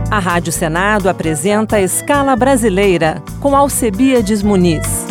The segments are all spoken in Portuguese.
A Rádio Senado apresenta a Escala Brasileira, com Alcebiades Muniz.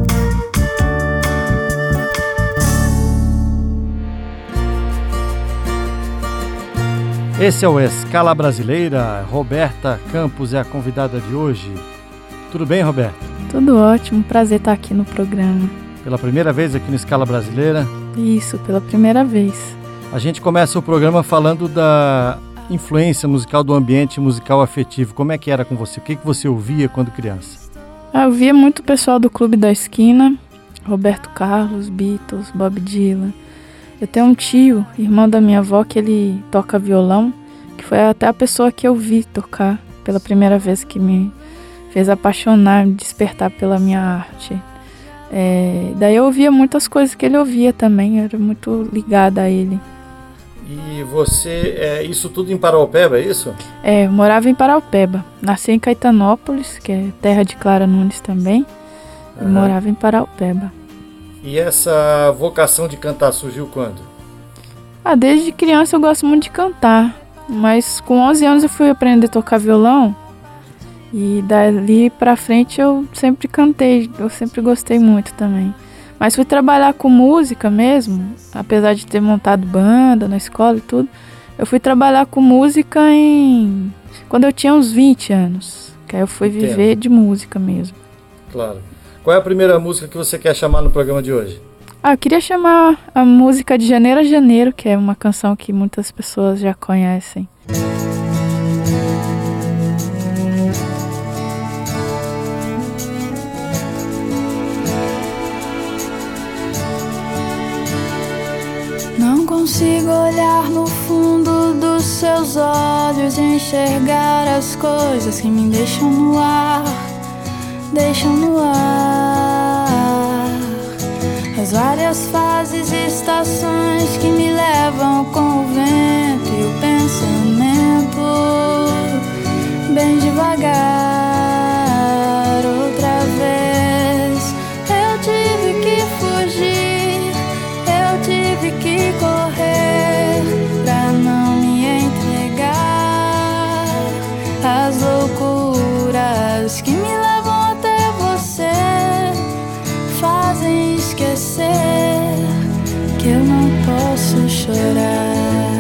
Esse é o Escala Brasileira. Roberta Campos é a convidada de hoje. Tudo bem, Roberta? Tudo ótimo, prazer estar aqui no programa. Pela primeira vez aqui no Escala Brasileira? Isso, pela primeira vez. A gente começa o programa falando da influência musical, do ambiente musical afetivo. Como é que era com você? O que você ouvia quando criança? Eu via muito o pessoal do Clube da Esquina, Roberto Carlos, Beatles, Bob Dylan. Eu tenho um tio, irmão da minha avó, que ele toca violão, que foi até a pessoa que eu vi tocar pela primeira vez, que me fez apaixonar, me despertar pela minha arte. Daí eu ouvia muitas coisas que ele ouvia também, eu era muito ligada a ele. E você, isso tudo em Paraupeba, é isso? Eu morava em Paraupeba, nasci em Caetanópolis, que é terra de Clara Nunes também, e morava em Paraupeba. E essa vocação de cantar surgiu quando? Desde criança eu gosto muito de cantar, mas com 11 anos eu fui aprender a tocar violão, e dali pra frente eu sempre cantei, eu sempre gostei muito também. Mas fui trabalhar com música mesmo, apesar de ter montado banda na escola e tudo. Eu fui trabalhar com música quando eu tinha uns 20 anos. Que aí eu fui viver de música mesmo. Claro. Qual é a primeira música que você quer chamar no programa de hoje? Eu queria chamar a música de Janeiro a Janeiro, que é uma canção que muitas pessoas já conhecem. Não consigo olhar no fundo dos seus olhos e enxergar as coisas que me deixam no ar, as várias fases e estações que me levam com o vento e o pensamento, bem devagar, outra vez. Eu tive que fugir, eu tive que correr pra não me entregar às loucuras que me levam até você, fazem esquecer que eu não posso chorar.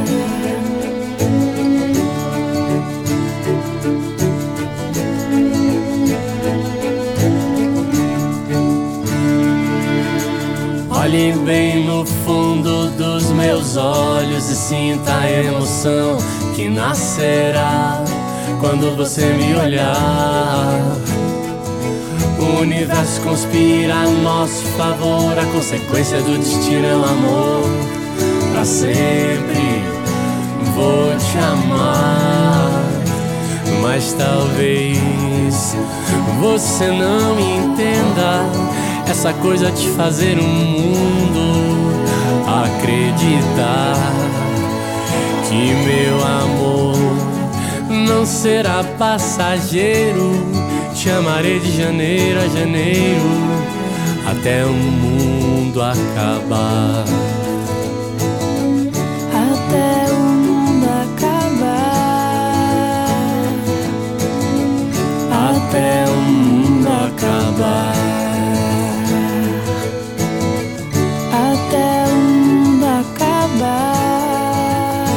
Olhe bem no fundo dos meus olhos e sinta a emoção que nascerá quando você me olhar. O universo conspira a nosso favor, a consequência do destino é o amor. Pra sempre vou te amar, mas talvez você não entenda essa coisa de fazer um mundo acreditar que meu amor não será passageiro. Te amarei de janeiro a janeiro até o mundo acabar. Até o mundo acabar. Até o mundo acabar. Até o mundo acabar.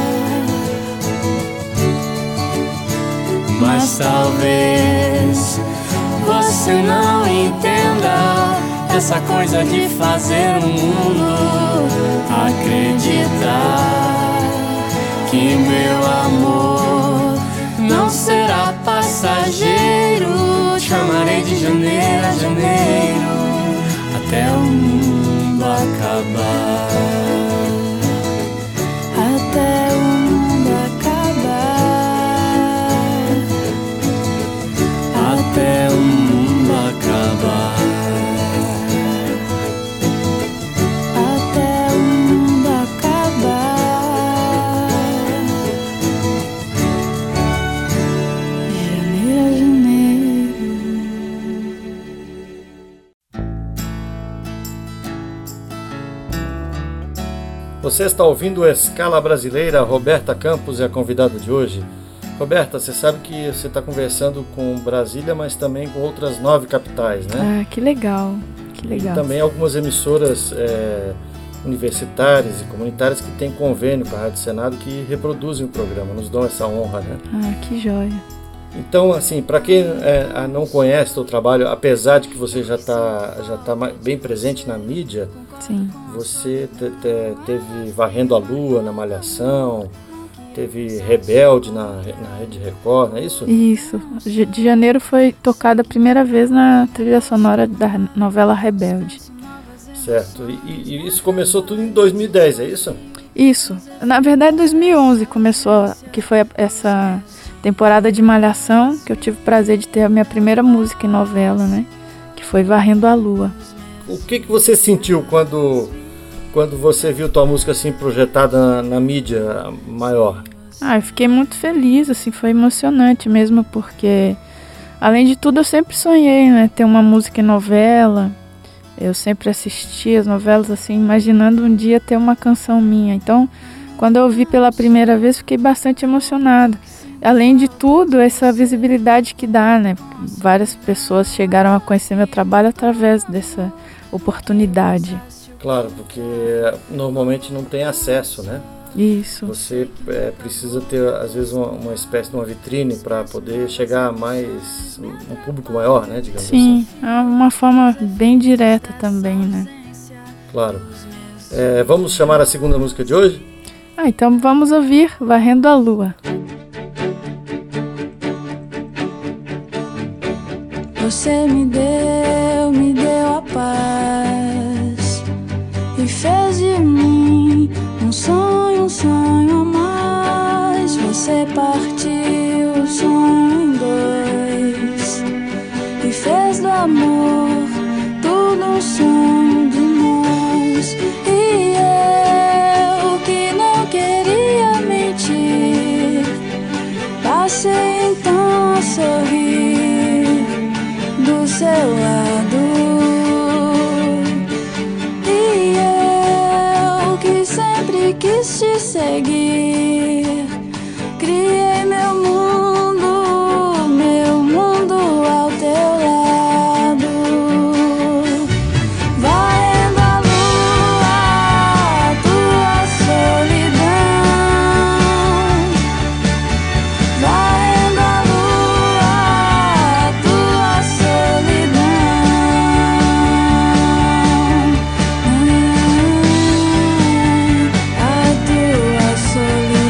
Mas talvez você não entenda essa coisa de fazer o mundo acreditar que meu amor não será passageiro. Te amarei de janeiro a janeiro até o mundo acabar. Até o mundo acabar. Até o mundo acabar. Até o mundo acabar. Janeiro a janeiro. Você está ouvindo a Escala Brasileira. Roberta Campos é a convidada de hoje. Roberta, você sabe que você está conversando com Brasília, mas também com outras 9 capitais, né? Ah, que legal, que legal. E também algumas emissoras universitárias e comunitárias que têm convênio com a Rádio Senado que reproduzem o programa, nos dão essa honra, né? Ah, que joia. Então, assim, para quem não conhece o trabalho, apesar de que você já tá bem presente na mídia, sim, você teve Varrendo a Lua na Malhação, teve Rebelde na Rede Record, não é isso? Isso. De janeiro foi tocada a primeira vez na trilha sonora da novela Rebelde. Certo. E isso começou tudo em 2010, é isso? Isso. Na verdade, 2011 começou, que foi essa temporada de Malhação, que eu tive o prazer de ter a minha primeira música em novela, né? Que foi Varrendo a Lua. O que você sentiu quando você viu tua música assim projetada na mídia maior? Eu fiquei muito feliz, assim, foi emocionante mesmo, porque além de tudo eu sempre sonhei, né? Ter uma música em novela. Eu sempre assisti as novelas assim, imaginando um dia ter uma canção minha. Então, quando eu ouvi pela primeira vez, fiquei bastante emocionada. Além de tudo, essa visibilidade que dá, né? Várias pessoas chegaram a conhecer meu trabalho através dessa oportunidade. Claro, porque normalmente não tem acesso, né? Isso. Você precisa ter, às vezes, uma espécie de uma vitrine para poder chegar a um público maior, né? Digamos Sim, assim. é uma forma bem direta também, né? Claro. Vamos chamar a segunda música de hoje? Então vamos ouvir Varrendo a Lua. Você me deu a paz e fez de mim um sonho a mais. Você partiu o sonho em dois e fez do amor tudo um sonho de nós. E eu que não queria mentir, passei então a sorrir do seu lado. E eu que sempre quis te seguir, criei meu mundo ao teu lado. Varrendo a lua, tua solidão. Varrendo a lua, tua solidão. A tua solidão.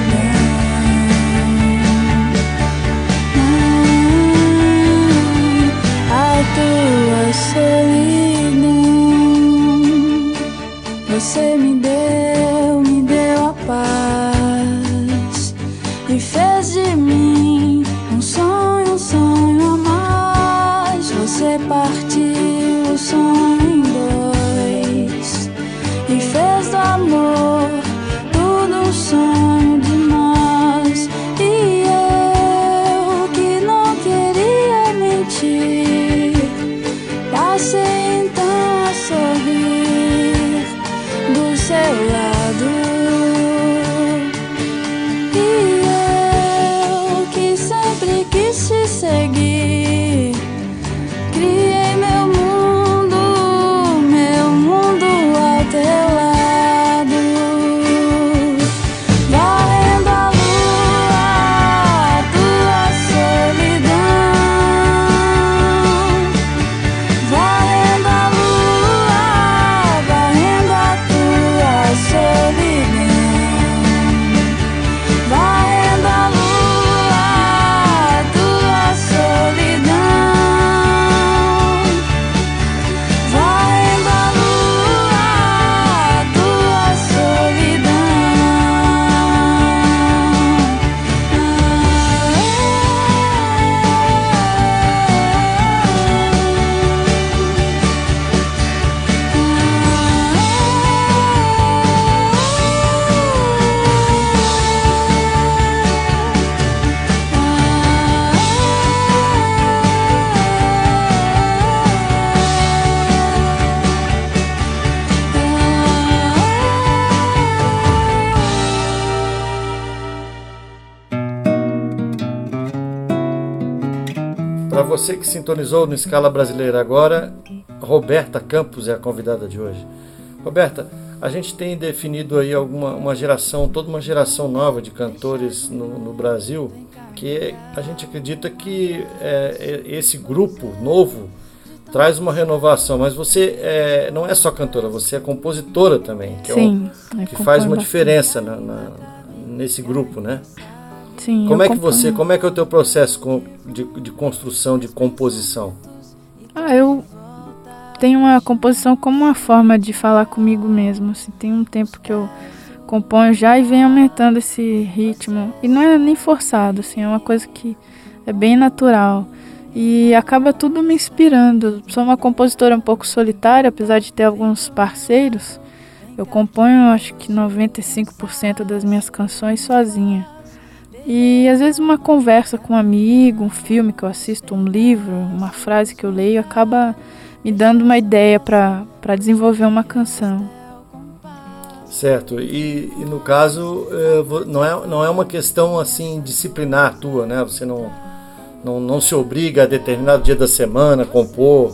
Para você que sintonizou no Escala Brasileira agora, Roberta Campos é a convidada de hoje. Roberta, a gente tem definido aí toda uma geração nova de cantores no Brasil, que a gente acredita que esse grupo novo traz uma renovação, mas você não é só cantora, você é compositora também, que faz uma diferença nesse grupo, né? Sim, como é que é o teu processo de construção, de composição? Eu tenho uma composição como uma forma de falar comigo mesmo, assim, tem um tempo que eu componho já e venho aumentando esse ritmo, e não é nem forçado, assim, é uma coisa que é bem natural, e acaba tudo me inspirando. Sou uma compositora um pouco solitária, apesar de ter alguns parceiros, eu componho acho que 95% das minhas canções sozinha. E às vezes uma conversa com um amigo, um filme que eu assisto, um livro, uma frase que eu leio, acaba me dando uma ideia para desenvolver uma canção. Certo, e no caso não é uma questão assim disciplinar tua, né? Você não se obriga a determinado dia da semana a compor.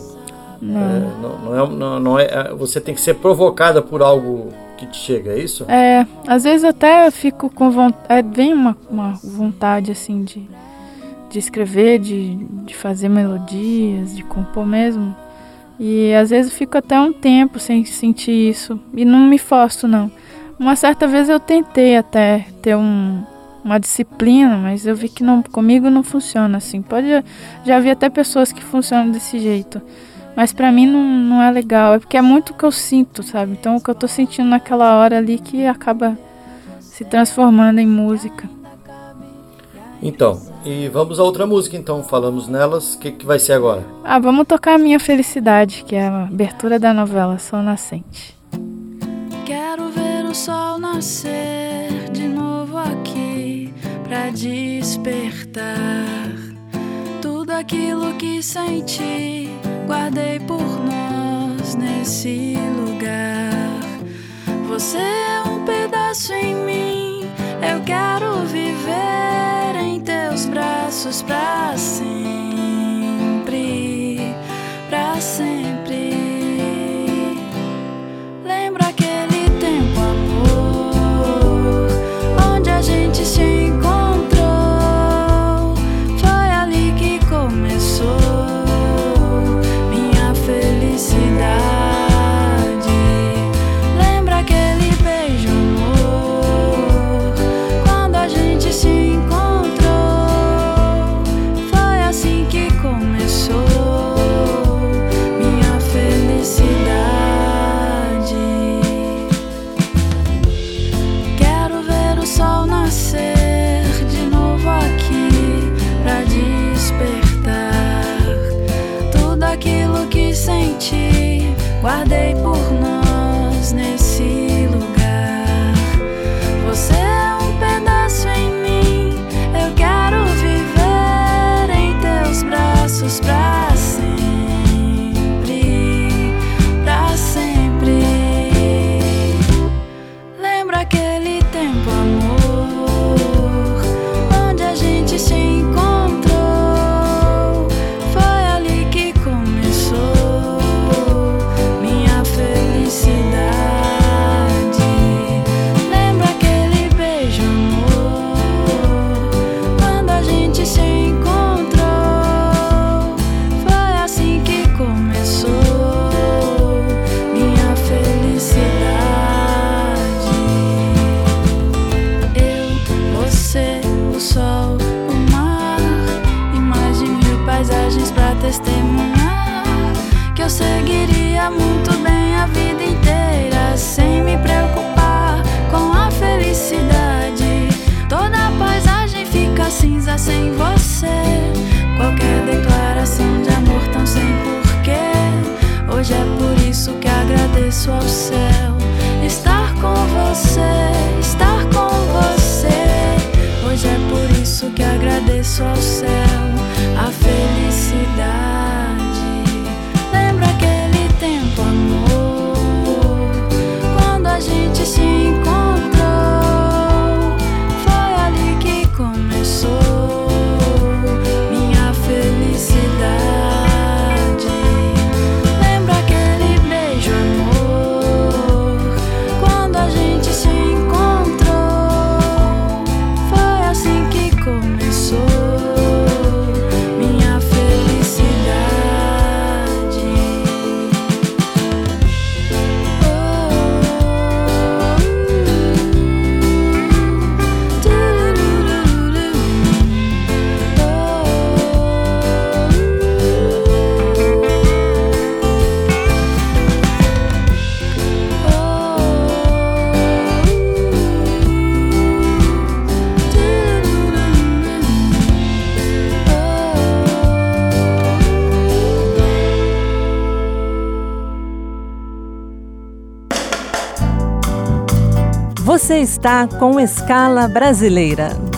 Não é, você tem que ser provocada por algo que te chega, é isso? Às vezes até eu fico com vontade, vem uma vontade assim de escrever, de fazer melodias, de compor mesmo. E às vezes eu fico até um tempo sem sentir isso e não me forço não. Uma certa vez eu tentei até ter uma disciplina, mas eu vi que comigo não funciona assim. Já vi até pessoas que funcionam desse jeito. Mas pra mim não é legal, é porque é muito o que eu sinto, sabe? Então o que eu tô sentindo naquela hora ali que acaba se transformando em música. Então, e vamos a outra música então, falamos nelas, o que vai ser agora? Vamos tocar a Minha Felicidade, que é a abertura da novela Sol Nascente. Quero ver o sol nascer de novo aqui pra despertar tudo aquilo que senti. Guardei por nós nesse lugar. Você é um pedaço em mim. Eu quero viver em teus braços pra sempre, pra sempre. Lembra aquele tempo, amor, onde a gente se encontrou? Foi ali que começou felicidade. Lembra aquele beijo, amor, quando a gente se encontrou? Foi assim que começou minha felicidade. Quero ver o sol nascer de novo aqui pra despertar tudo aquilo que senti, guardei por nós nesse lugar. Você é um pedaço em mim. Eu quero viver em teus braços pra sempre, pra sempre. Lembra aquele tempo, amor, onde a gente se encontrou? Foi ali que começou minha felicidade. Lembra aquele beijo, amor, quando a gente se encontrou? Foi assim que começou minha felicidade. Eu, você, o sol, o mar e mais de 1000 paisagens pra testemunhar que eu seguiria muito bem a vida inteira sem me preocupar com a felicidade. Toda a paisagem fica cinza sem você. Qualquer declaração de amor tão sem porquê. Hoje é por isso que agradeço ao céu estar com você, estar com você. Hoje é por isso que agradeço ao céu a felicidade. Lembra aquele tempo, amor, quando a gente se encontrou? Foi ali que começou minha felicidade. Você está com Escala Brasileira.